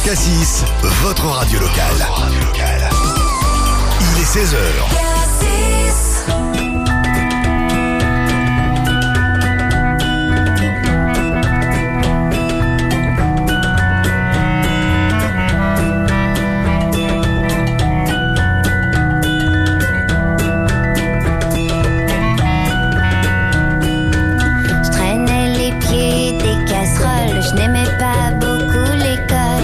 Cassis, votre radio locale. Il est 16h. Je n'aimais pas beaucoup l'école.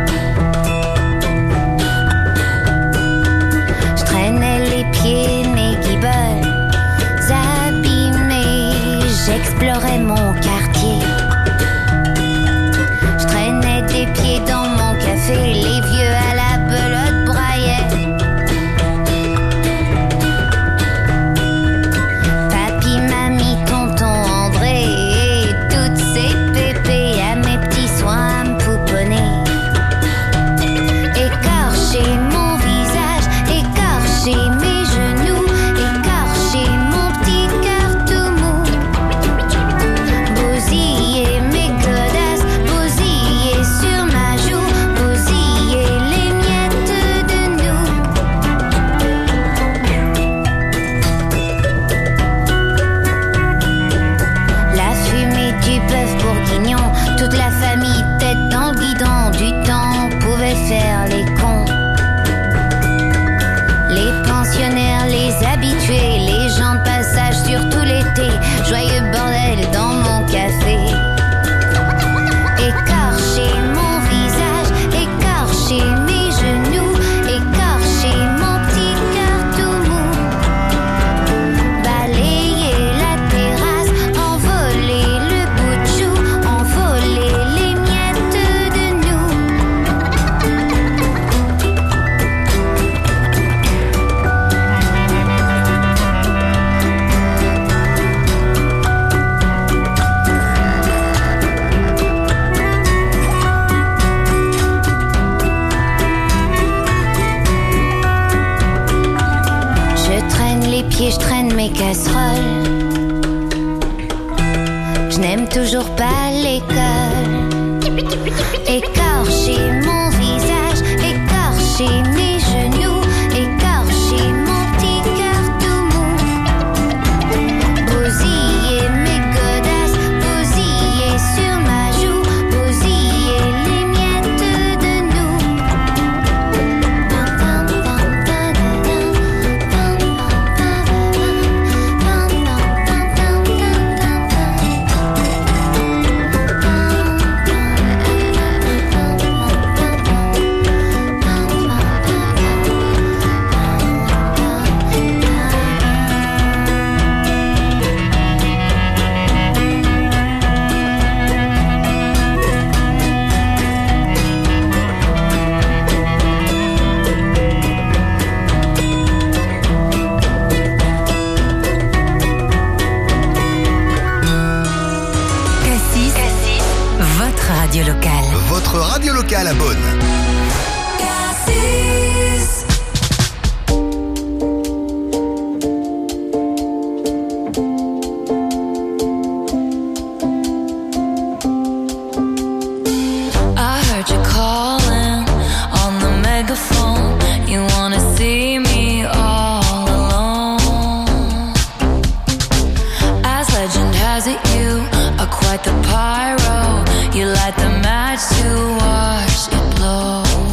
Je traînais les pieds, mes guiboles abîmés. J'explorais mon quartier. Je traînais des pieds dans mon café. Les vieux à la belote braillaient. Papy, mamie, tonton André et toutes ces pépés à mes petits soins me pouponner. Écorcher mon visage, écorcher mes genoux, écorcher mon petit cœur tout mou. Bousiller mes godasses, bousiller sur ma joue, bousiller les miettes de nous. La fumée du bœuf bourguignon, toute la famille tête dans le guidon. Du temps pouvait faire les cons. Les pensionnaires, les habitués, les gens de passage surtout l'été. Joyeux bordel dans mon café. Écorcher mon visage, écorcher mes genoux, écorcher mon petit cœur tout mou. Balayer la terrasse, envoler le bout de chou, envoler les miettes de nous. Je traîne les pieds, je traîne mes casseroles. Je n'aime toujours pas l'école. Écorcher mon visage, écorcher mes genoux, écorcher mon petit cœur tout mou. Bousiller mes godasses, bousiller sur ma joue, bousiller les miettes de nous. Cassis, votre radio locale. Votre radio locale à Beaune. I heard you calling on the megaphone. You wanna see me all alone. As legend has it, you are quite the pyro. You light the match to watch it blow.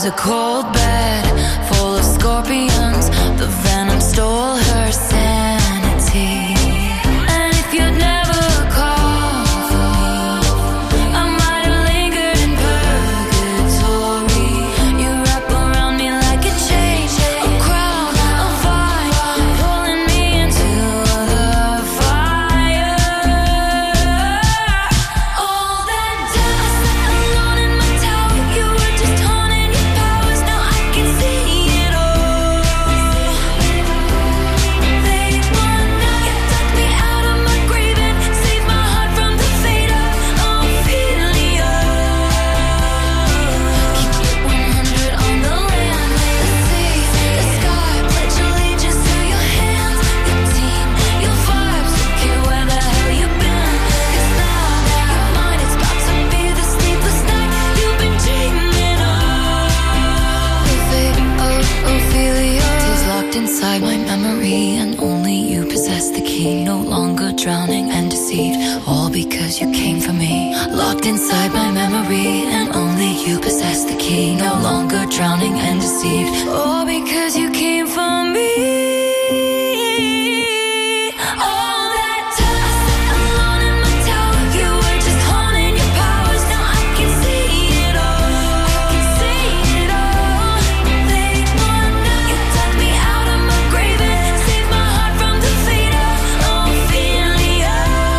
a cold bed full of scorpions. The venom stole her sanity. And if you'd never called for me, I might have lingered in purgatory. You wrap around me like a chain, a crown, a vine, pulling me into the fire. All that time I sat alone in my tower, you were just haunting your powers. Now I can see it all. Late one night, you dug me out of my grave and saved my heart from the fate of Ophelia. Keep it 100 on the land, the sea, the sky. Pledge allegiance to your hands, your team, your vibes. Don't care where the hell you've been, 'cause now your mind is about to be the sleepless night you've been dreaming of. The fate of Ophelia is locked inside my memory, and only you possess the key. No longer drowning and deceived, all because you came for me. Locked inside my memory, and only you possess the key. No longer drowning and deceived, all because you came for me. All that time I sat alone in my tower, you were just haunting your powers. Now I can see it all. I can see it all. Late one night, you dug me out of my grave and saved my heart from the fate of Ophelia.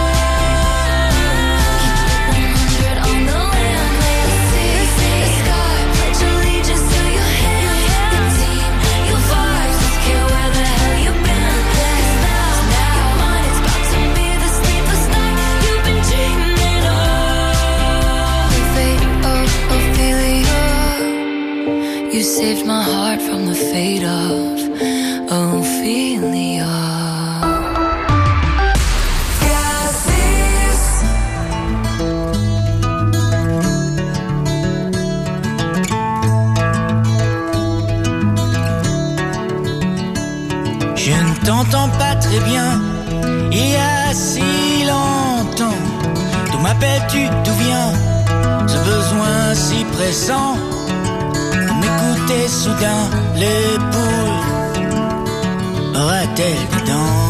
Keep it 100 on the land, the sea, the sky. Pledge allegiance to your hands, your team, your vibes. Don't care where the hell you've been, 'cause now your mind is about to be the sleepless night you've been dreaming of. The fate of Ophelia, you saved my heart from the fate of Ophelia. Je ne t'entends pas très bien, il y a si longtemps. D'où m'appelles-tu, d'où vient ce besoin si pressant de m'écouter soudain? Les poules aura-t-elle des dents?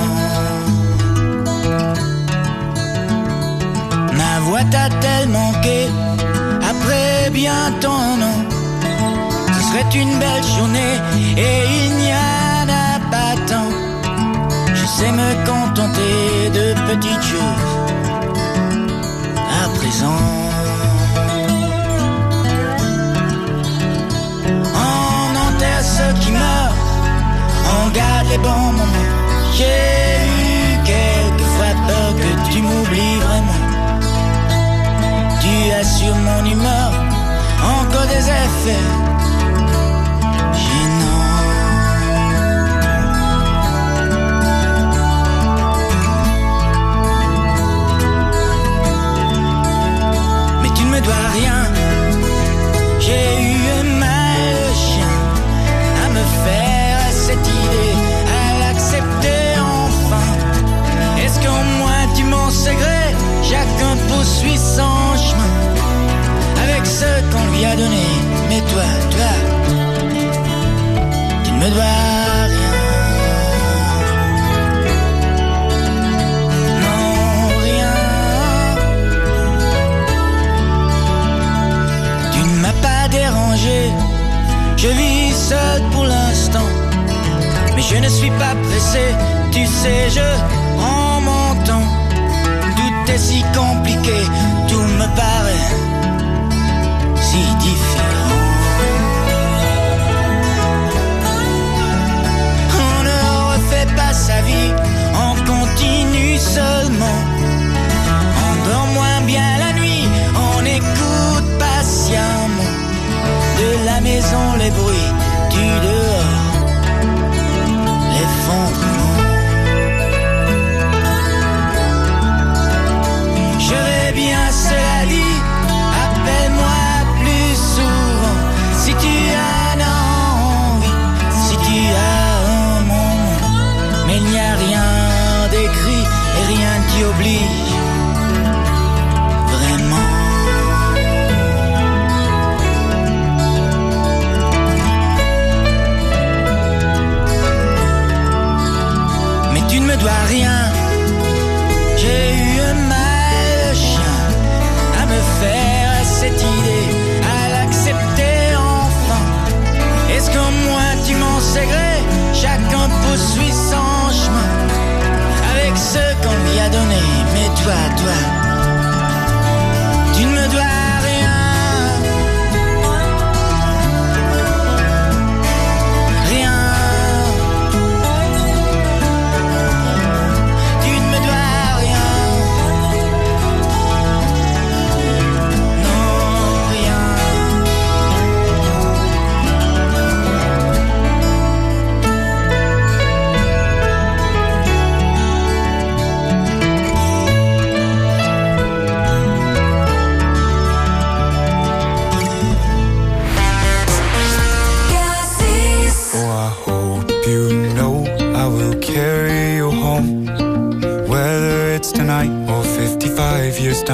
Ma voix t'a-t-elle manqué après bien tant un an? Ce serait une belle journée et il n'y en a pas tant. Je sais me contenter de petites choses à présent. On enterre ceux qui meurent, on garde les bons moments. J'ai eu quelquefois peur que tu m'oublies vraiment. Tu as sur mon humeur encore des effets gênants. Mais tu ne me dois rien. J'ai eu un mal de chien à me faire à cette idée, à l'accepter enfin. Est-ce qu'au moins tu m'en sais gré? Chacun poursuit son chemin avec ce qu'on lui a donné. Mais toi, tu ne me dois rien. Non, rien. Tu ne m'as pas dérangé. Je vis seul pour l'instant, mais je ne suis pas pressé. Tu sais, je prends mon temps. Tout est si compliqué, tout me paraît si différent. On ne refait pas sa vie, on continue seulement. On dort moins bien la nuit, on écoute patiemment. De la maison les bruits, du dehors l'effondrement. Je vais bien, cela dit, appelle-moi plus souvent si tu en as envie, si tu as un moment. Mais il n'y a rien d'écrit et rien qui oblige vraiment.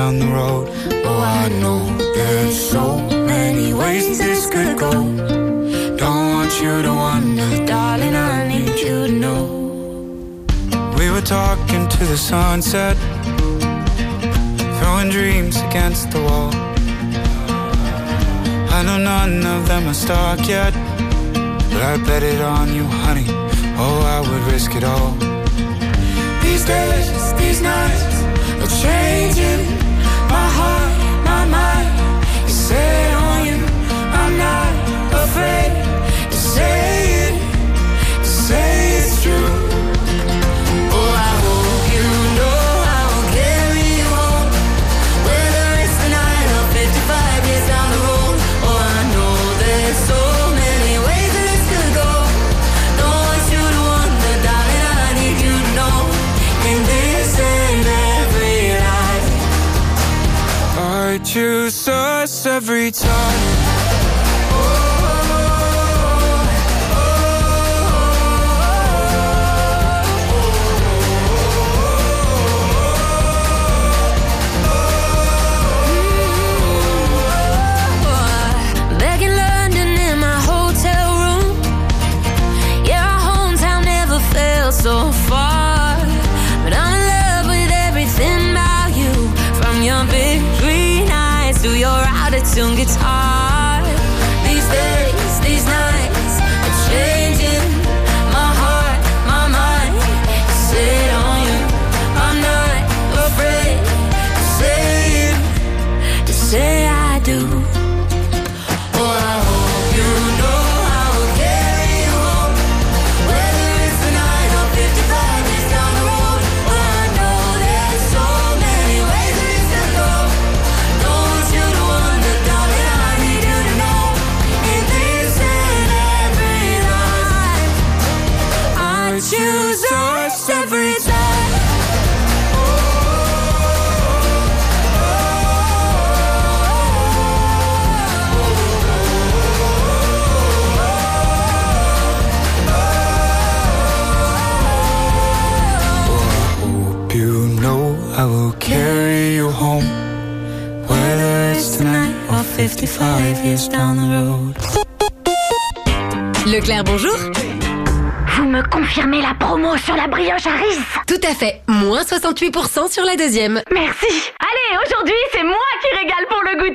down the road. Oh, I know there's so many ways this could go. Don't want you to wonder, darling, I need you to know. We were talking to the sunset, throwing dreams against the wall. I know none of them are stuck yet, but I bet it on you, honey. Oh, I would risk it all. These days, these nights are changing. My heart, my mind is set on you. I'm not afraid to say it, to say it's true. Oh, I hope you know I will carry you home, whether it's tonight or 55 years down the road. Oh, I know there's so many ways that this could go. Don't want you to wonder, darling, I need you to know. In this and every life, I choose us every time. Back in London in my hotel room, yeah, our hometown never felt so far. But I'm in love with everything about you, from your big green eyes to your out-of-tune guitar. These days, these nights are changing. My heart, my mind is set on you. I'm not afraid to say it, to say I do. Oh, I hope you know I will carry you home, whether it's tonight or 55 years down the road. Oh, I know there's so many ways that this could go. Don't want you to wonder, darling, I need you to know. In this and every life, I choose us every time. Hope you know I will carry you home, whether it's tonight or 55 years down the road. Leclerc, bonjour. Vous me confirmez la promo sur la brioche Harris? Tout à fait. Moins 68% sur la deuxième. Merci. Allez, aujourd'hui, c'est moi qui régale pour le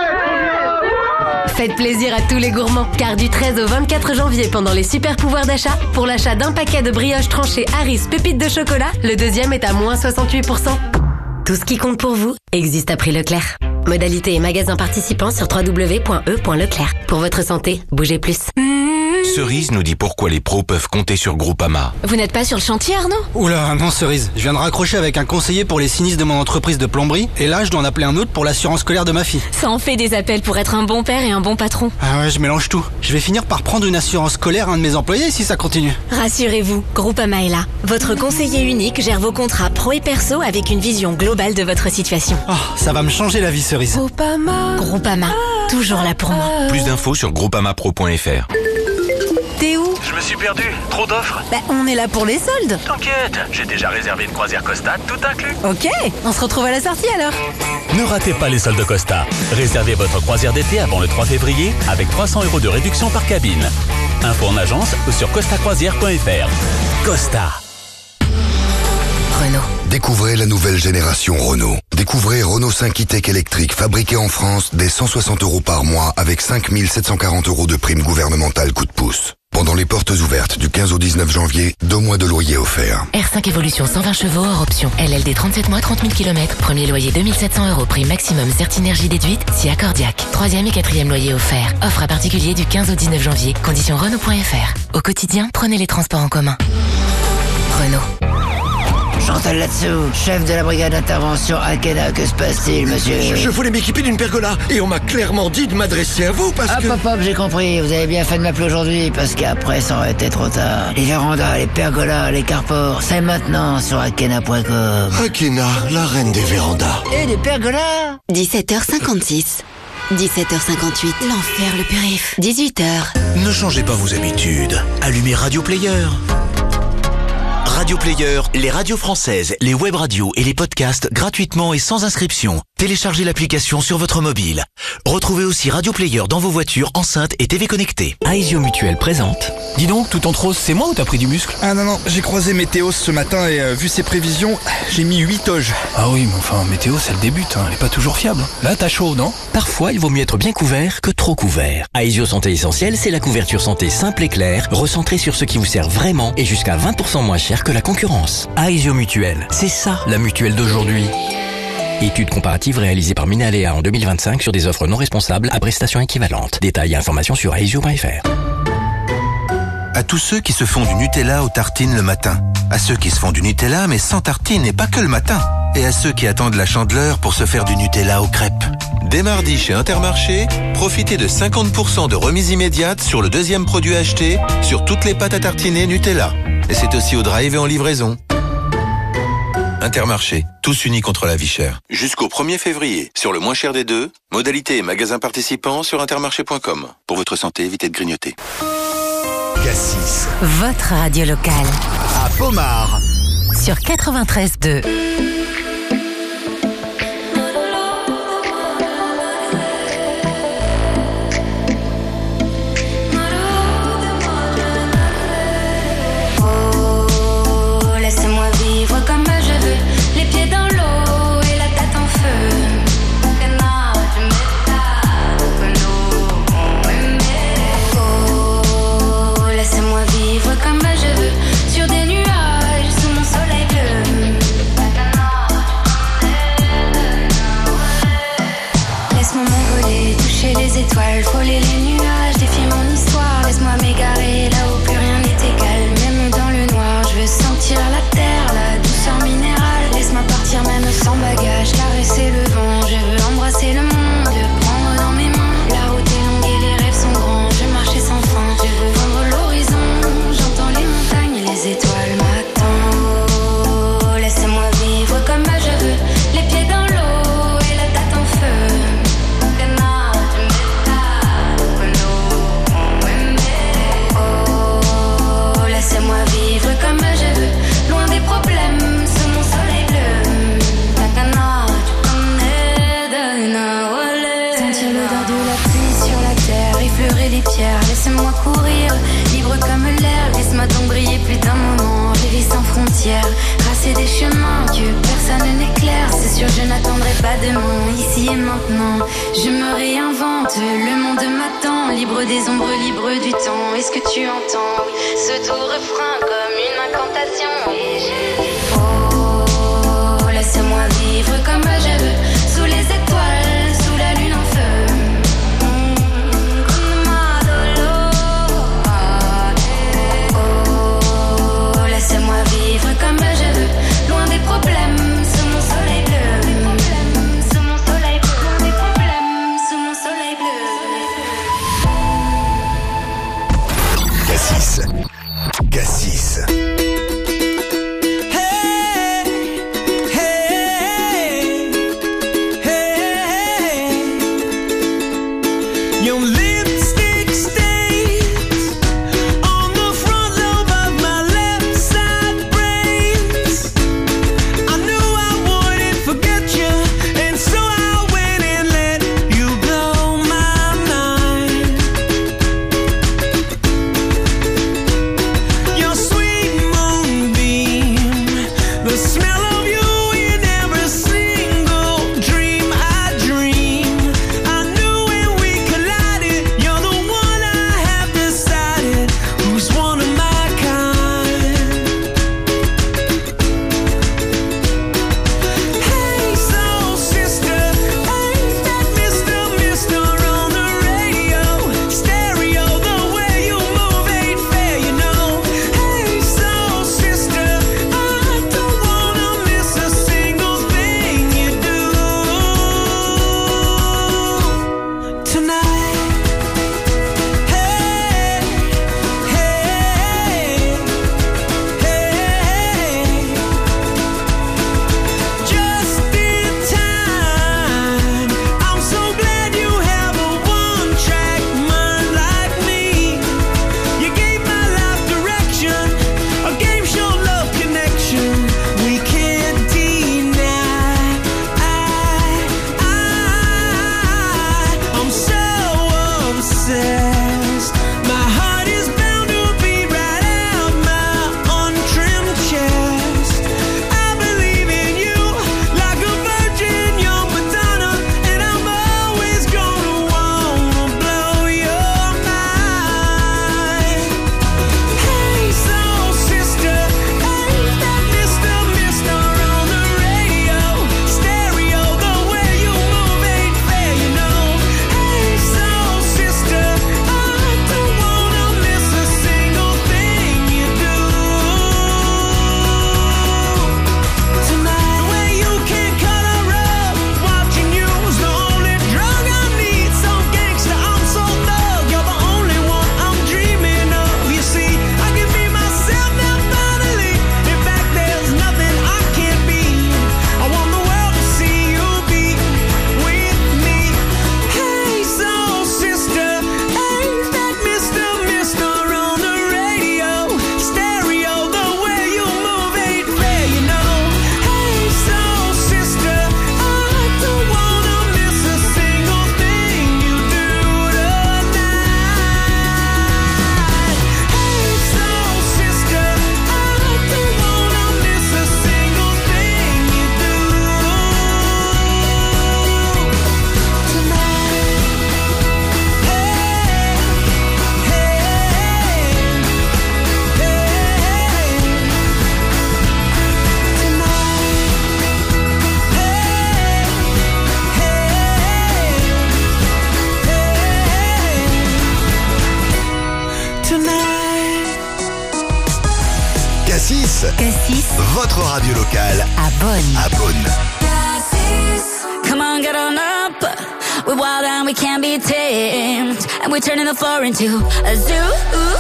goûter. Faites plaisir à tous les gourmands, car du 13 au 24 janvier, pendant les super pouvoirs d'achat, pour l'achat d'un paquet de brioches tranchées Harris pépites de chocolat, le deuxième est à moins 68%. Tout ce qui compte pour vous existe à prix Leclerc. Modalité et magasins participants sur www.e.leclerc. Pour votre santé, bougez plus. Cerise nous dit pourquoi les pros peuvent compter sur Groupama. Vous n'êtes pas sur le chantier, Arnaud? Oula, non Cerise, je viens de raccrocher avec un conseiller pour les sinistres de mon entreprise de plomberie, et là je dois en appeler un autre pour l'assurance scolaire de ma fille. Ça en fait des appels pour être un bon père et un bon patron. Ah ouais, je mélange tout. Je vais finir par prendre une assurance scolaire à un de mes employés si ça continue. Rassurez-vous, Groupama est là. Votre conseiller unique gère vos contrats pro et perso avec une vision globale de votre situation. Oh, ça va me changer la vie Cerise. Groupama, toujours là pour moi. Plus d'infos sur groupamapro.fr. T'es où? Je me suis perdu, trop d'offres. Bah, on est là pour les soldes. T'inquiète, j'ai déjà réservé une croisière Costa, tout inclus. Ok, on se retrouve à la sortie alors. Ne ratez pas les soldes Costa. Réservez votre croisière d'été avant le 3 février avec 300 € de réduction par cabine. Info en agence ou sur costacroisière.fr. Costa. Renault. Découvrez la nouvelle génération Renault. Découvrez Renault 5 e-Tech électrique fabriqué en France dès 160 € par mois avec 5 740 € de prime gouvernementale coup de pouce. Pendant les portes ouvertes du 15 au 19 janvier, 2 mois de loyer offerts. R5 Evolution 120 chevaux hors option. LLD 37 mois, 30 000 km. Premier loyer 2700 €. Prime maximum Certinergie déduite si accordiaque. 3e et 4e loyer offert. Offre à particulier du 15 au 19 janvier. Conditions Renault.fr. Au quotidien, prenez les transports en commun. Renault. Chantal là-dessous, chef de la brigade d'intervention Akena, que se passe-t-il, monsieur? Je voulais m'équiper d'une pergola et on m'a clairement dit de m'adresser à vous parce que... Hop, j'ai compris, vous avez bien fait de m'appeler aujourd'hui parce qu'après ça aurait été trop tard. Les vérandas, les pergolas, les carports, c'est maintenant sur akena.com. Akena, la reine des vérandas. Et des pergolas? 17h56. 17h58. L'enfer le périph'. 18h. Ne changez pas vos habitudes. Allumez Radio Player. Radio Player, les radios françaises, les web radios et les podcasts gratuitement et sans inscription. Téléchargez l'application sur votre mobile. Retrouvez aussi Radio Player dans vos voitures, enceintes et TV connectées. Aesio Mutuelle présente. Dis donc, tout en rose, c'est moi ou t'as pris du muscle? Ah non, j'ai croisé Météo ce matin et vu ses prévisions, j'ai mis 8 toges. Ah oui, mais enfin, Météo, c'est le début, elle est pas toujours fiable. Là, t'as chaud, non? Parfois, il vaut mieux être bien couvert que trop couvert. Aesio Santé Essentielle, c'est la couverture santé simple et claire, recentrée sur ce qui vous sert vraiment et jusqu'à 20% moins cher que la concurrence. Aesio Mutuelle, c'est ça, la mutuelle d'aujourd'hui. Étude comparative réalisée par Minalea en 2025 sur des offres non responsables à prestations équivalentes. Détails et informations sur aesio.fr. À tous ceux qui se font du Nutella aux tartines le matin. À ceux qui se font du Nutella mais sans tartines et pas que le matin. Et à ceux qui attendent la Chandeleur pour se faire du Nutella aux crêpes. Dès mardi chez Intermarché, profitez de 50% de remise immédiate sur le deuxième produit acheté sur toutes les pâtes à tartiner Nutella. Et c'est aussi au drive et en livraison. Intermarché, tous unis contre la vie chère. Jusqu'au 1er février, sur le moins cher des deux, modalités et magasins participants sur intermarché.com. Pour votre santé, évitez de grignoter. Cassis, Votre radio locale. à Pomard. Sur 93.2. Oh, laissez-moi vivre comme je veux, les pieds dans l'eau et la tête en feu. Oh, laissez-moi vivre comme je veux, sur des nuages sous mon soleil bleu. Laisse-moi m'envoler, toucher les étoiles, frôler les nuages, défier mon histoire. Laisse-moi m'égarer là où plus rien n'est égal, même dans le noir. Je veux sentir la terre, la douceur minérale. Laisse-moi partir même sans bagage, caresser le vent. Je veux embrasser le monde, le prendre dans mes mains. La route est longue et les rêves sont grands. Je veux marcher sans fin, je veux vendre l'horizon. J'entends les montagnes et les étoiles m'attendent. Oh, laissez-moi vivre comme je veux, les pieds dans l'eau et la tête en feu. Oh, laissez-moi vivre comme je veux, loin des problèmes, sous mon soleil bleu. Takana, tu connais de Nawale. Sentir l'odeur de la pluie sur la terre, effleurer les pierres, laissez-moi courir, libre comme l'air. Laisse-moi donc briller plus d'un moment, rêver sans frontières, tracer des chemins que personne n'éclaire. C'est sûr, je n'attendrai pas demain, ici et maintenant. Je me réinvente, le monde m'attend, libre des ombres, libre du temps. Est-ce que tu entends ce doux refrain comme une incantation? Et je dis oh, laissez-moi vivre comme je veux, sous les étoiles, sous la lune en feu. Oh, laissez-moi vivre comme je veux, loin des problèmes, sous mon soleil bleu. Sous mon soleil bleu, loin des problèmes, sous mon soleil bleu. Cassis. Cassis. Your lipstick stains on the front lobe of my left side brains. I knew I wouldn't forget you, and so I went and let you blow my mind. Your sweet votre radio locale À Beaune. à Beaune. Come on, get on up. We're wild and we can't be tamed. And we're turning the floor into a zoo.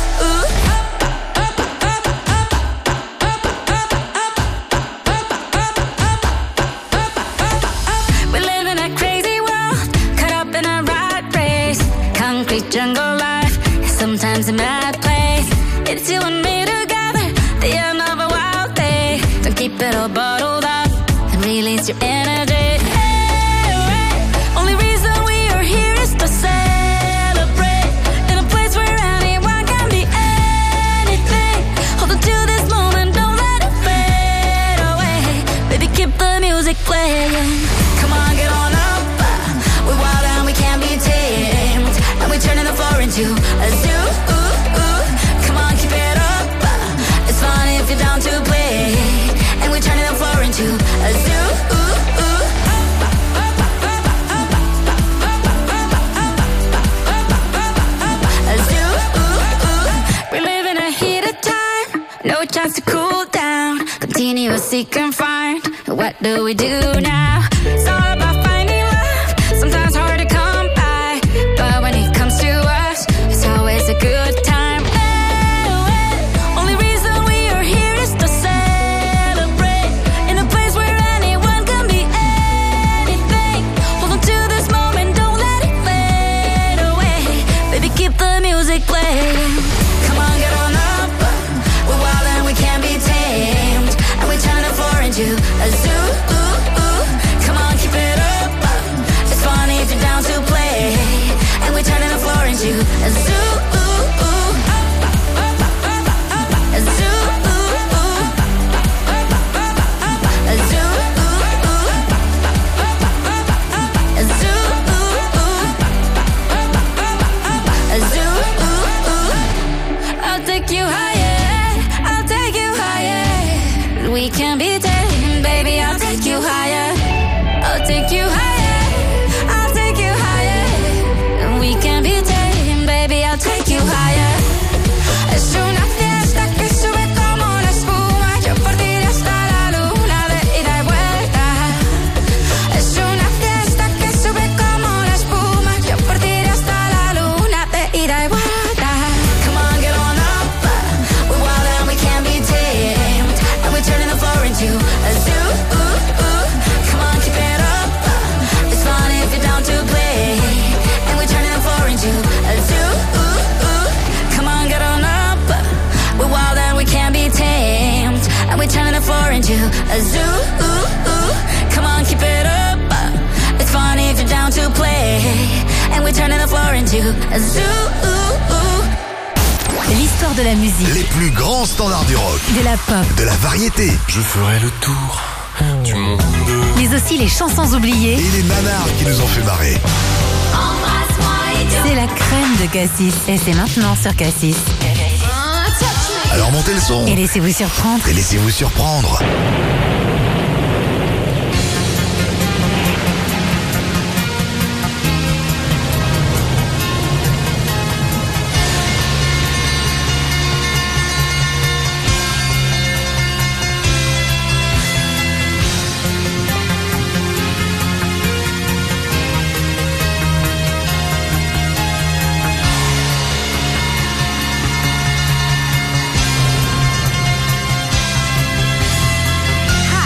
We live in a crazy world, caught up in a rat race. Concrete jungle life, sometimes a mad place. It's you and me together, the end of a wild day. Don't keep it all bottled up and release your energy. Only reason we are here is to celebrate in a place where anyone can be anything. Hold on to this moment, don't let it fade away. Baby, keep the music playing. Come on, get on up. We're wild and we can't be tamed. And we're turning the floor into a zoo. Come on, keep it up. It's fun if you're down to play. And we're turning the floor into a zoo. No chance to cool down. Continuous seek and find. What do we do now? It's all about finding love. Sometimes hard to come by, but when it comes to us, it's always a good time. Only reason we are here is to celebrate in a place where anyone can be anything. Hold on to this moment, don't let it fade away. Baby, keep the music playing. Come on, get on up. We're wild and we can't be tamed. And we turn the floor into a zoo. Come on, keep it up. It's funny if you're down to play. And we're turning the floor into a zoo. A zoo. A zoo. A zoo. A zoo. I'll take you higher. I'll take you higher. We can be tamed, baby. I'll take you higher. I'll take you higher. I'll take you higher. We can be tamed, baby. I'll take you higher. Es una fiesta que sube como la espuma. Yo por ti hasta la luna de ida y vuelta. Es una fiesta que sube como la espuma. Yo por ti hasta la luna de ida y vuelta. Come on, get on up. We're wild and we can't be tamed. And we're turning the floor into a zoo. Come on, keep it up. It's fun if you're down to play. And we're turning the floor into a zoo. Come on, get on up. We're wild and we can't be tamed. And we're turning the floor into a zoo. Come on, keep it up. It's fun if you're down to play. And we're turning the floor into a zoo. L'histoire de la musique, Les plus grands standards du rock, de la pop, de la variété Je ferai le tour du monde. mais aussi les chansons oubliées. et les nanars qui nous ont fait marrer. C'est la crème de Cassis. Et c'est maintenant sur Cassis. Alors montez le son Et laissez-vous surprendre. et laissez-vous surprendre. I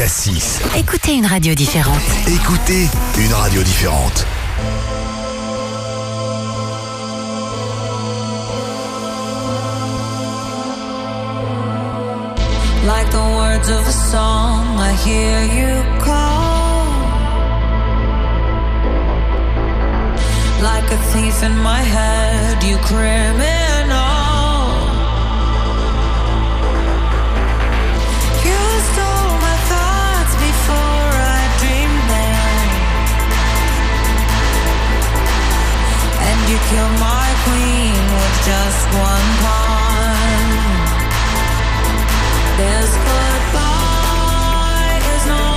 Cassis. Écoutez une radio différente. Écoutez une radio différente. Like the words of a song, I hear you call. Like a thief in my head, you criminal. You stole my thoughts before I dreamed them, and you killed my queen with just one pawn. This goodbye is no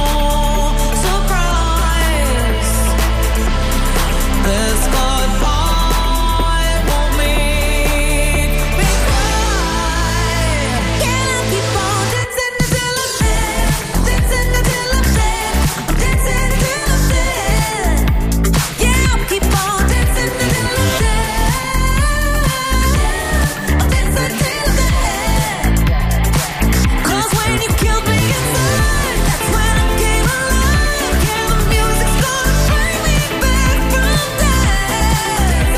surprise. This goodbye won't make me cry. Can I keep on dancing until I'm dead? Dancing until I'm dead. Dancing until I'm dead. Yeah, I'll keep on dancing until I'm dead. I'll dance until I'm dead. When you killed me inside, that's when I came alive. Yeah, the music's gonna bring me back from death.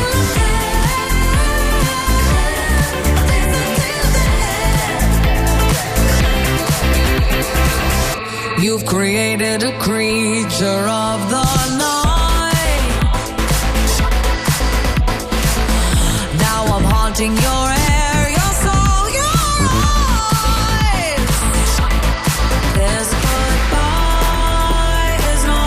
You've created a creature of the night. Now I'm haunting your air, your soul, your eyes. This goodbye is no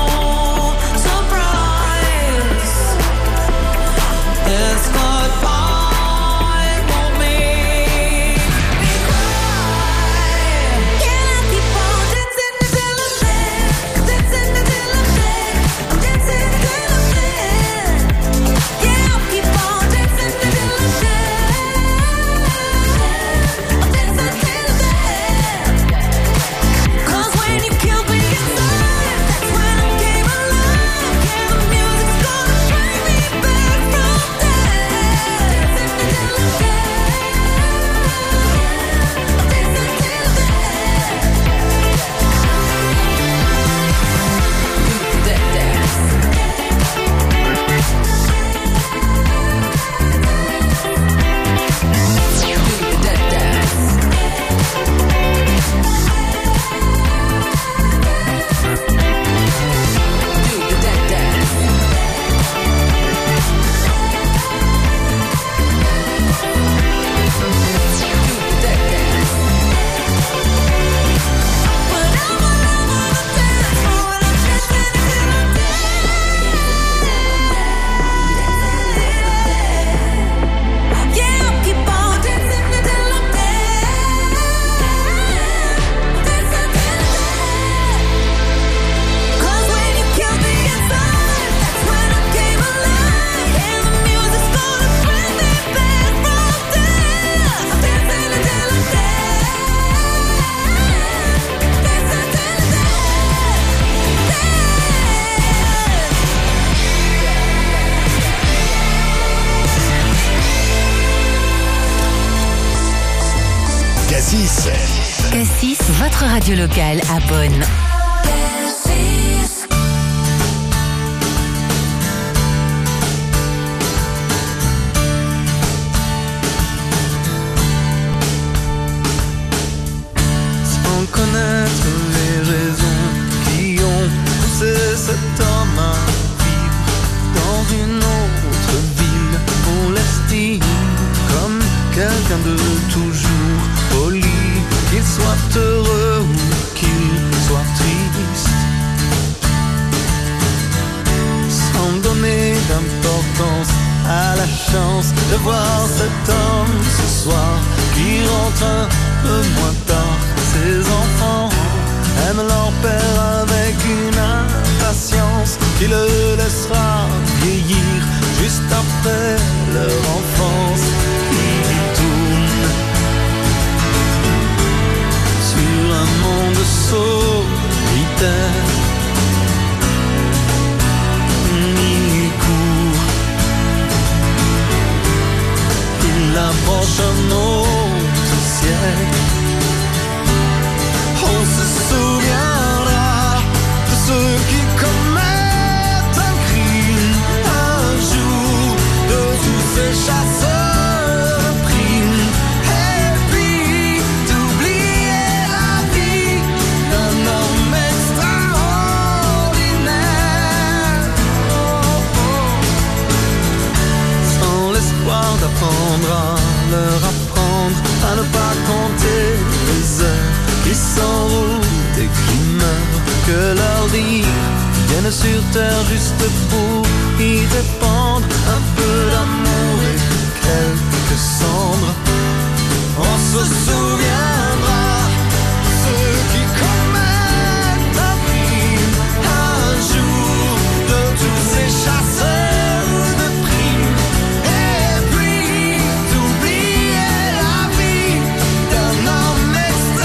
surprise. This goodbye won't make me cry. Can I keep on dancing until I'm dead? Dancing until I'm dead. I'm dancing until I'm dead. Yeah, I'll keep on dancing until I'm dead. I'll dance until I'm dead. 'Cause when you killed me inside, that's when I came alive. Yeah, the music's gonna bring me back from death. Until I'm dead. I'll dance until I'm Cassis. Cassis, votre radio locale à Bonn. Sans connaître les raisons qui ont poussé cet homme à vivre dans une autre ville, on l'estime comme quelqu'un de toujours poli, qu'il soit heureux ou qu'il soit triste, sans donner d'importance à la chance de voir cet homme ce soir qui rentre un peu moins tard. Ses enfants aiment leur père avec une impatience qui le laissera vieillir juste après leur enfance. Il tourne sur un monde solitaire. Il court, il approche un autre siècle. On se souviendra de ceux qui commettent un crime un jour, de tous ces chasseurs de primes. Et puis d'oublier la vie d'un homme extraordinaire. Sans l'espoir d'apprendre à leur apprendre à ne pas compter les heures qui s'enroulent et qui meurent, que leur dire viennent sur terre juste pour y répandre un peu d'amour et quelques cendres. On se souviendra de ceux qui commettent un crime un jour, de tous ces chasseurs de primes. Et puis d'oublier la vie d'un homme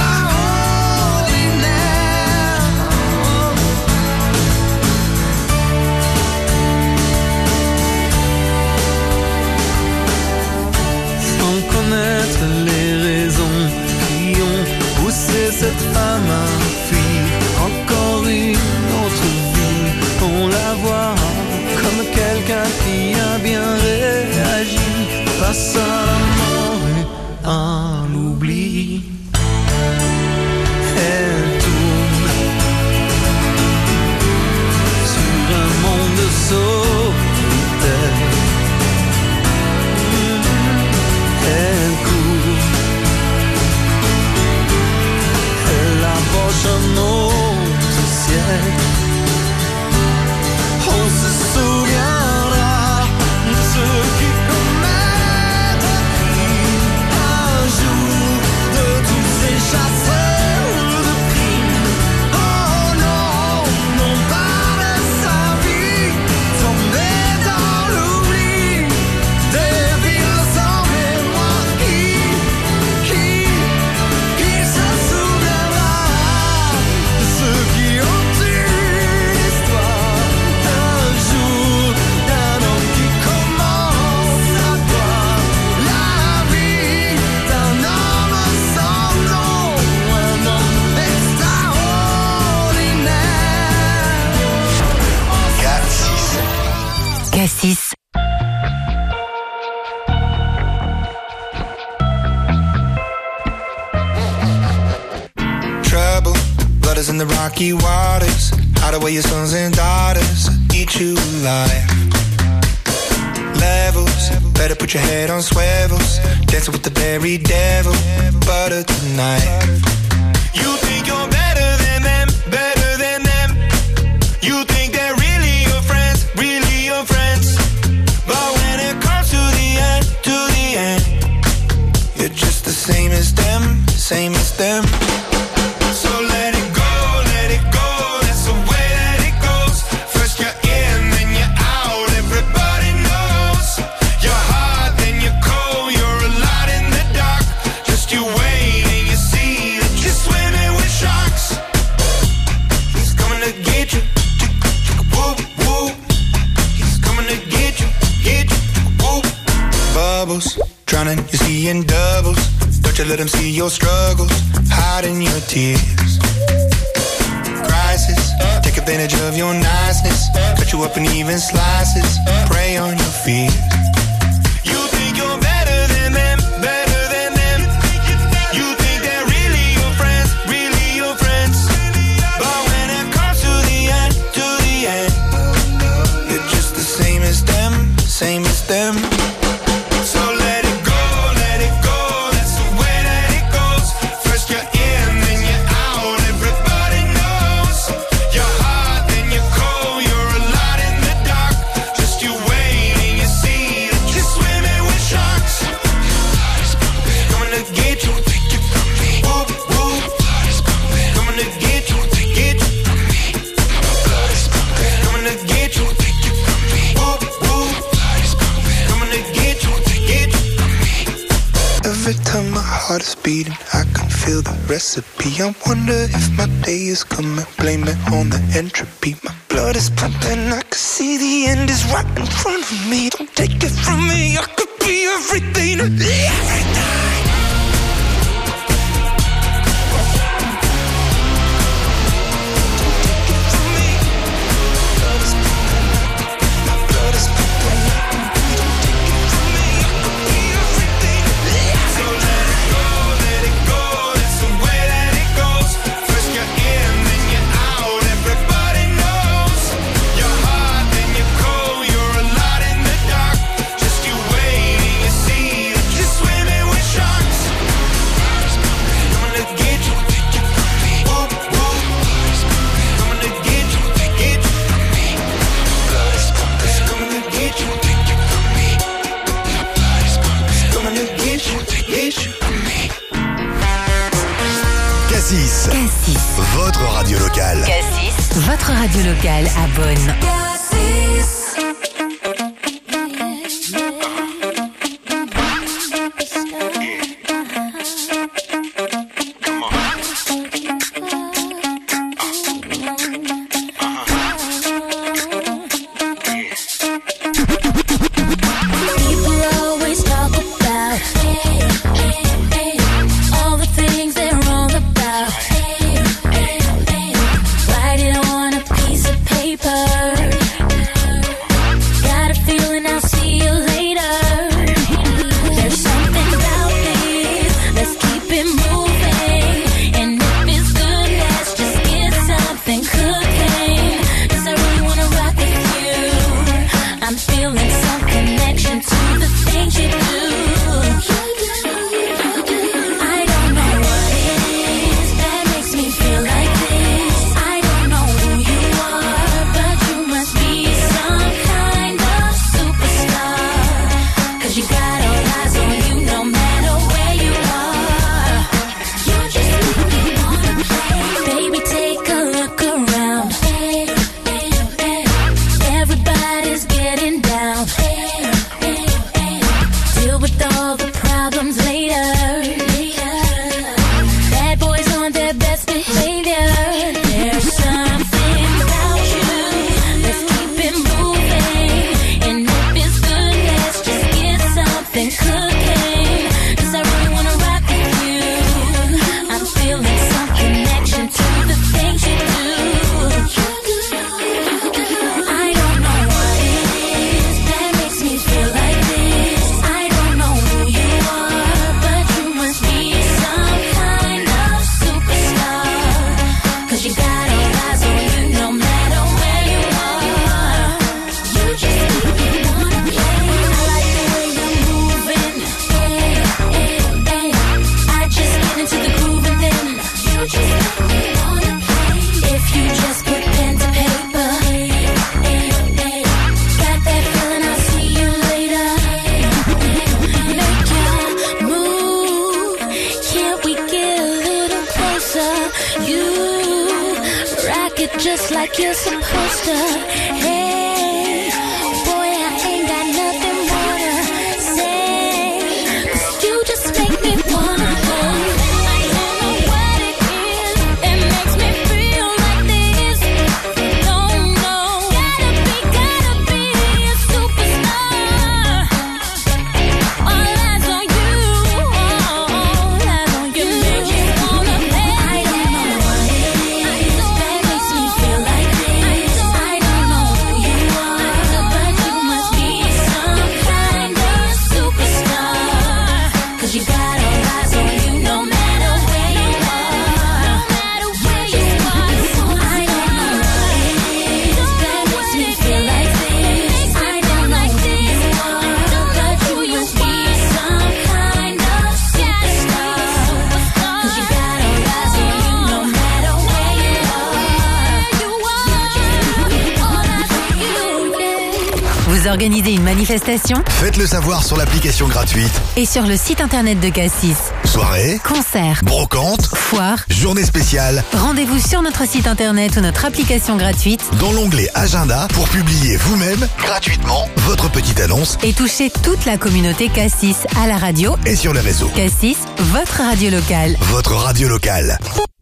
extraordinaire. Sans connaître les raisons qui ont poussé cette femme à fuir encore une autre vie. On la voit comme quelqu'un qui a bien réagi face à la mort et à l'oubli. Elle tourne sur un monde solitaire. Elle court, elle approche un autre ciel. On se souviendra de ceux qui commettent un crime un jour, de tous ces chasseurs de primes. Oh non, non pas de sa vie, tombée dans l'oubli, des villes sans mémoire. Qui se souviendra de ceux qui ont une histoire d'un jour, d'un homme qui commence à boire la vie d'un homme sans nom, un homme extraordinaire. Cassis. Trouble, blood is in the rocky waters. Hide away your sons and daughters, eat you alive. Levels, better put your head on swivels. Dancing with the very devil, butter tonight. You think you're better than them, better than them. You think they're really your friends, really your friends. But when it comes to the end, you're just the same as them, same as them. So let it go, that's the way that it goes. First you're in, then you're out, everybody knows. You're hot, then you're cold, you're a lot in the dark. Just you wait and you see that you're swimming with sharks. He's coming to get you, whoop, whoop. He's coming to get you, whoop. Bubbles, drowning, you're seeing doubles. Don't you let him see your struggles, hiding your tears. Crisis, take advantage of your niceness. Cut you up in even slices, prey on your fears. You think you're better than them, better than them. You think they're really your friends, really your friends. But when it comes to the end, you're just the same as them, same as them. So let it go, that's the way that it goes. First you're in, then you're out, everybody knows. You're hot, then you're cold, you're a lot in the dark. Just you wait and you see that you're swimming with sharks. Coming to get you, whoop, whoop. Coming to get you, coming to get you, whoop, whoop. Coming to get you. Every time my heart is beating, I can feel the recipe. I wonder if my day is coming, blame it on the entropy. My blood is pumping, I can see the end is right in front of me. Don't take it from me, I could be everything, everything. Cassis. Votre radio locale. Cassis, votre radio locale à Beaune. Just like you're supposed to. Hey, boy, I ain't got nothing more to say. 'Cause you just make me wanna go. I don't know what it is that makes me feel like this. No, gotta be a superstar. All eyes on you, all eyes on you. Make me wanna play. I don't know what it is that makes me feel like this. I don't know who you are, but you must be some kind of superstar. 'Cause you got all eyes on you, no matter where you are. No matter where you are. So I don't know what it is that makes me feel like this. I don't know who you are, but you must be some kind of superstar. 'Cause you got all eyes on you, no matter where you are. Vous organisez une manifestation Faites-le savoir sur l'application gratuite. et sur le site internet de Cassis. Soirée, Concerts, brocante, foires, journée spéciale. rendez-vous sur notre site internet ou notre application gratuite Dans l'onglet Agenda pour publier vous-même, gratuitement, votre petite annonce et toucher toute la communauté Cassis à la radio et sur les réseaux. Cassis, votre radio locale. Votre radio locale.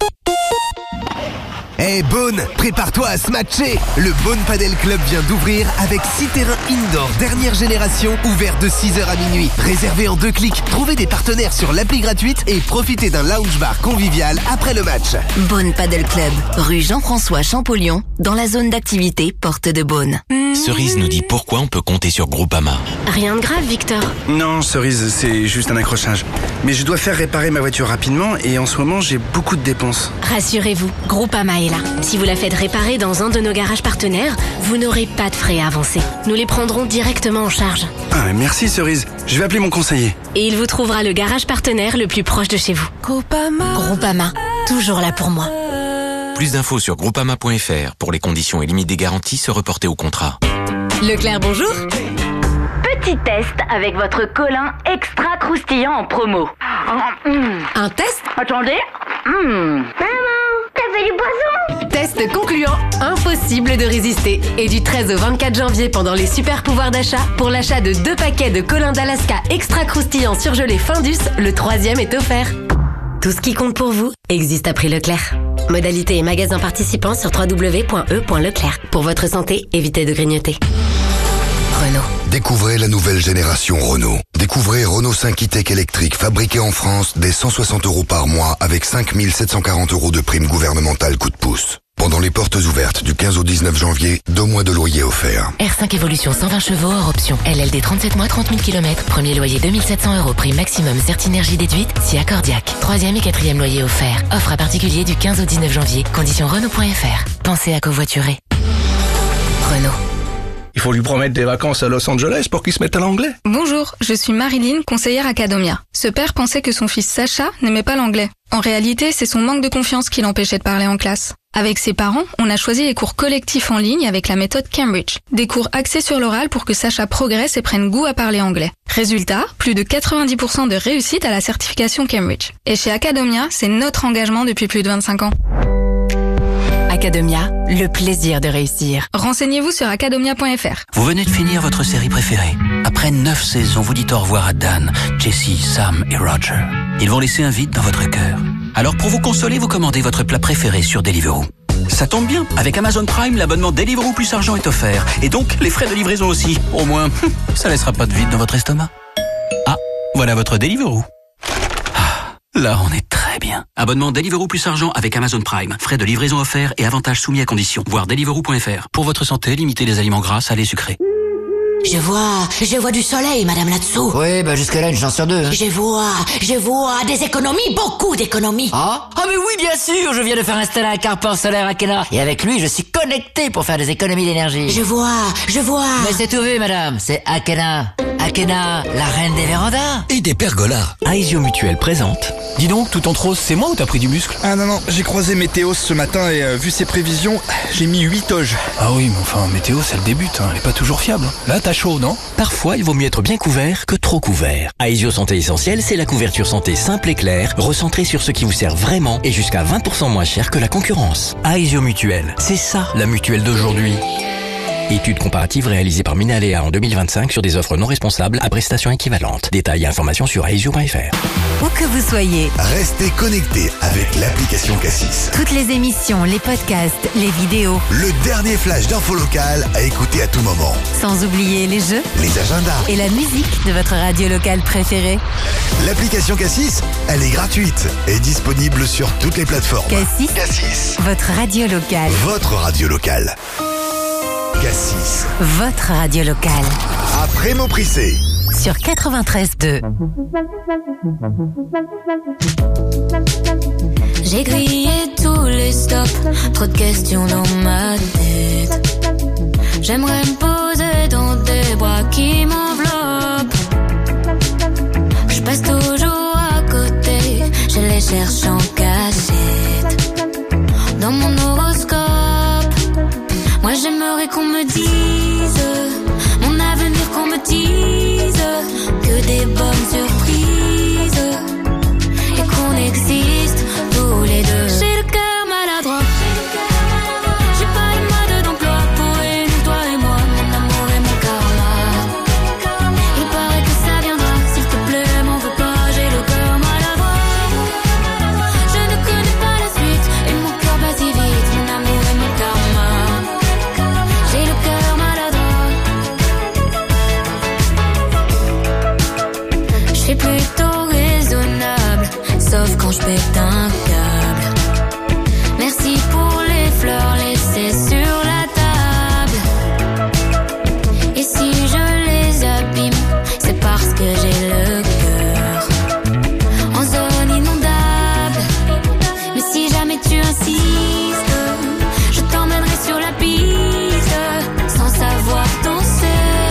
Eh Beaune, prépare-toi à se matcher. Le Beaune Padel Club vient d'ouvrir avec 6 terrains indoor dernière génération ouverts de 6h à minuit. Réservé en 2 clics, trouvez des partenaires sur l'appli gratuite et profitez d'un lounge bar convivial après le match. Beaune Padel Club, rue Jean-François Champollion, dans la zone d'activité Porte de Beaune. Cerise nous dit pourquoi on peut compter sur Groupama. Rien de grave, Victor. Non, Cerise, c'est juste un accrochage. Mais je dois faire réparer ma voiture rapidement et en ce moment, j'ai beaucoup de dépenses. Rassurez-vous, Groupama est là. Si vous la faites réparer dans un de nos garages partenaires, vous n'aurez pas de frais à avancer. Nous les prendrons directement en charge. Ah, merci Cerise. Je vais appeler mon conseiller. Et il vous trouvera le garage partenaire le plus proche de chez vous. Groupama, toujours là pour moi. Plus d'infos sur groupama.fr. Pour les conditions et limites des garanties, se reporter au contrat. Leclerc, bonjour. petit test avec votre colin extra croustillant en promo. Un test? Attendez. Maman, t'as fait du poisson? Test concluant, impossible de résister. Et du 13 au 24 janvier pendant les super pouvoirs d'achat, pour l'achat de 2 paquets de colin d'Alaska extra croustillant surgelé Findus, le 3e est offert. Tout ce qui compte pour vous existe à prix Leclerc. Modalité et magasins participants sur www.e.leclerc. Pour votre santé, évitez de grignoter. Renault. Découvrez la nouvelle génération Renault. Découvrez Renault 5 e-tech électrique fabriqué en France dès 160 € par mois avec 5 740 € de prime gouvernementale coup de pouce. Pendant les portes ouvertes du 15 au 19 janvier, 2 mois de loyer offerts. R5 Evolution 120 chevaux hors option. LLD 37 mois, 30 000 km. Premier loyer 2700 €. Prime maximum Certinergie déduite si accordiaque. 3e et 4e loyer offert. Offre à particulier du 15 au 19 janvier. Conditions Renault.fr. Pensez à covoiturer. Renault. Il faut lui promettre des vacances à Los Angeles pour qu'il se mette à l'anglais. Bonjour, je suis Marilyn, conseillère Academia. Ce père pensait que son fils Sacha n'aimait pas l'anglais. En réalité, c'est son manque de confiance qui l'empêchait de parler en classe. Avec ses parents, on a choisi les cours collectifs en ligne avec la méthode Cambridge. Des cours axés sur l'oral pour que Sacha progresse et prenne goût à parler anglais. Résultat, plus de 90% de réussite à la certification Cambridge. Et chez Academia, c'est notre engagement depuis plus de 25 ans. Academia, le plaisir de réussir. Renseignez-vous sur academia.fr. Vous venez de finir votre série préférée. Après 9 saisons, vous dites au revoir à Dan, Jessie, Sam et Roger. Ils vont laisser un vide dans votre cœur. Alors pour vous consoler, vous commandez votre plat préféré sur Deliveroo. Ça tombe bien, avec Amazon Prime, l'abonnement Deliveroo plus argent est offert. Et donc, les frais de livraison aussi. Au moins, ça laissera pas de vide dans votre estomac. Ah, voilà votre Deliveroo. Là, on est très bien. Abonnement Deliveroo plus argent avec Amazon Prime. Frais de livraison offerts et avantages soumis à conditions. Voir Deliveroo.fr. Pour votre santé, limitez les aliments gras, salés, sucrés. Je vois du soleil, madame, là-dessous. Oui, jusque-là, une chance sur 2. Hein. Je vois des économies, beaucoup d'économies. Ah mais oui, bien sûr, je viens de faire installer un carport solaire à Akena. Et avec lui, je suis connecté pour faire des économies d'énergie. Je vois. Mais c'est tout vu, madame, c'est Akena. Akena, la reine des vérandas. Et des pergolas. Aesio Mutuelle présente. Dis donc, tout en rose, c'est moi ou t'as pris du muscle? Ah non, j'ai croisé Météos ce matin et vu ses prévisions, j'ai mis 8 toges. Ah oui, mais enfin, météo, c'est le début, hein. Elle est pas toujours fiable. Là, t'as chaud, non? Parfois, il vaut mieux être bien couvert que trop couvert. Aesio Santé Essentielle, c'est la couverture santé simple et claire, recentrée sur ce qui vous sert vraiment et jusqu'à 20% moins cher que la concurrence. Aesio Mutuelle, c'est ça la mutuelle d'aujourd'hui. Étude comparative réalisée par Minaléa en 2025 sur des offres non responsables à prestations équivalentes. Détails et informations sur aesio.fr. Où que vous soyez, Restez connectés avec l'application Cassis. toutes les émissions, les podcasts, les vidéos, Le dernier flash d'info locale à écouter à tout moment. sans oublier les jeux Les agendas. et la musique de votre radio locale préférée. L'application Cassis, elle est gratuite et disponible sur toutes les plateformes. Cassis, votre radio locale. Votre radio locale. Cassis. Votre radio locale. Après Mauprissé. Sur 93.2. J'ai grillé tous les stops, trop de questions dans ma tête. J'aimerais me poser dans des bras qui m'enveloppent. Je passe toujours à côté, je les cherche en cachette. Dans mon horoscope, moi j'aimerais qu'on me dise mon avenir, qu'on me dise que des bonnes surprises et qu'on existe tous les deux. J'ai le cœur maladroit, j'ai pas le mode d'emploi pour réunir toi et moi, mon amour et mon karma. Il paraît que ça viendra, s'il te plaît m'en veux pas, j'ai le cœur maladroit. Je ne connais pas la suite et mon cœur bat si vite, mon amour et mon karma. J'ai le cœur maladroit. Je suis plutôt raisonnable, sauf quand je pète un câble. Merci pour les fleurs laissées sur la table. Et si je les abîme, c'est parce que j'ai le cœur en zone inondable. Mais si jamais tu insistes, je t'emmènerai sur la piste sans savoir danser.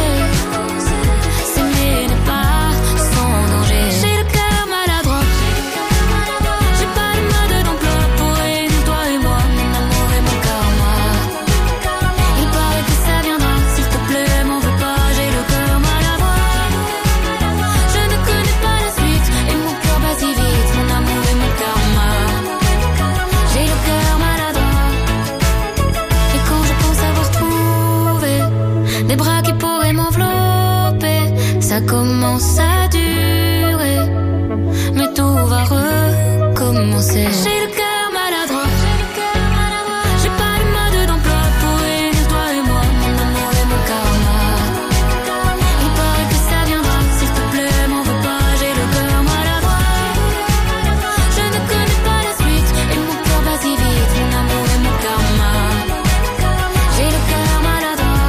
S'aimer n'est pas sans danger. J'ai le cœur maladroit, j'ai pas le mode ça commence à durer, mais tout va recommencer. J'ai le cœur maladroit, j'ai pas de mode d'emploi pour élire toi et moi, mon amour et mon karma. Il paraît que ça viendra, s'il te plaît, m'en veux pas, j'ai le cœur maladroit. Je ne connais pas la suite, et mon cœur bat si vite, mon amour et mon karma. J'ai le cœur maladroit.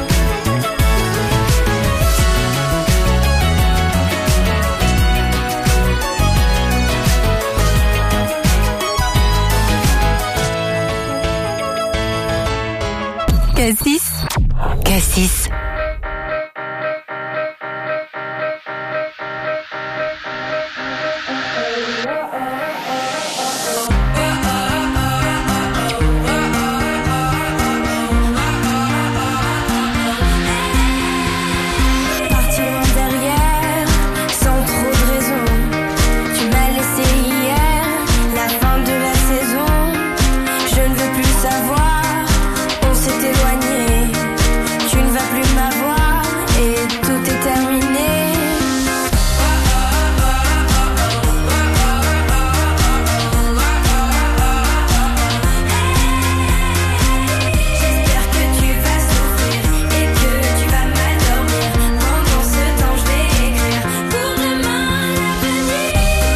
Cassis. Cassis. Parti loin derrière, sans trop de raison. Tu m'as laissé hier, la fin de la saison. Je ne veux plus savoir, on s'est éloigné. Tu ne vas plus m'avoir et tout est terminé. J'espère que tu vas souffrir et que tu vas mal dormir. Pendant ce temps, je vais écrire pour demain l'avenir.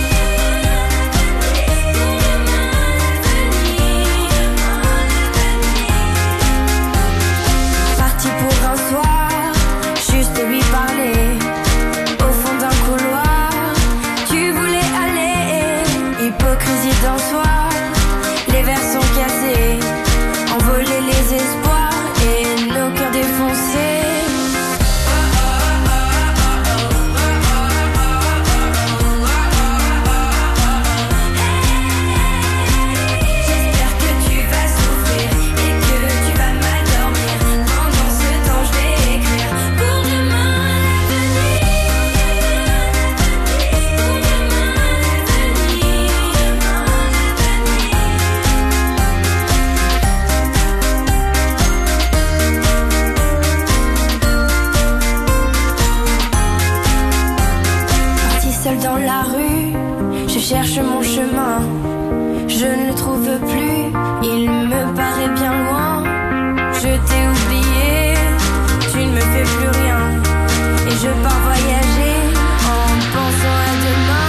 Parti pour un soir, juste lui parler. Au fond d'un couloir, tu voulais aller. Hypocrisie d'un soir, les verres sont cassés. Envoler les espoirs et nos cœurs défoncés. J'espère que tu vas souffrir et que tu vas mal dormir. Pendant ce temps, je vais écrire pour demain l'avenir. Parti seul dans la rue, je cherche mon chemin. Je ne le trouve plus, il me paraît bien loin. Je t'ai oublié, tu ne me fais plus rien. Et je pars voyager en pensant à demain.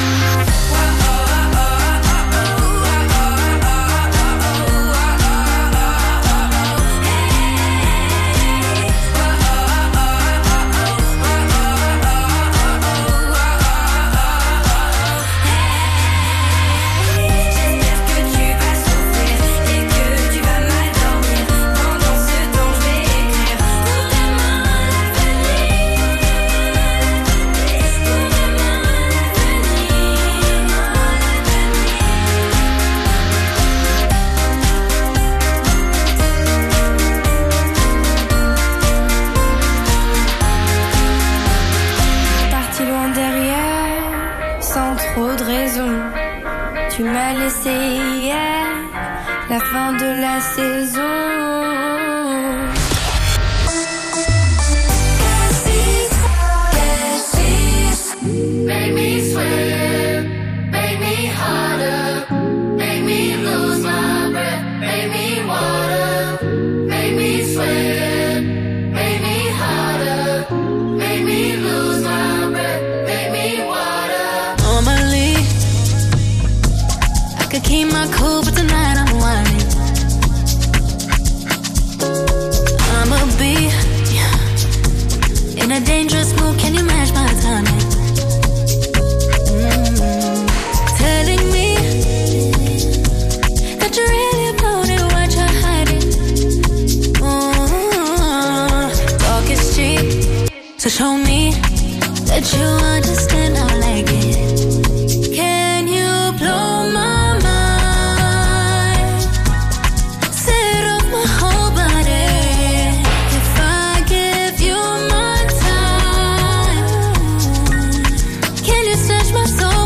J'espère que tu vas souffrir et que tu vas mal dormir. Pendant ce temps, je vais écrire pour demain l'avenir. Parti loin derrière, sans trop de raison. Tu m'as laissé hier, la fin de la saison. Make me sweat, make me harder, make me lose my breath, make me water, make me sweat, make me harder, make me lose my breath, make me water. Normally, I could keep my cool, but tonight I'm whining. I'ma be in a dangerous mood. Can you match my timing? Telling me that you really about it, what you're hiding. Talk is cheap, so show me that you understand. I like it. Can you blow my mind? Set off my whole body. If I give you my time, can you search my soul?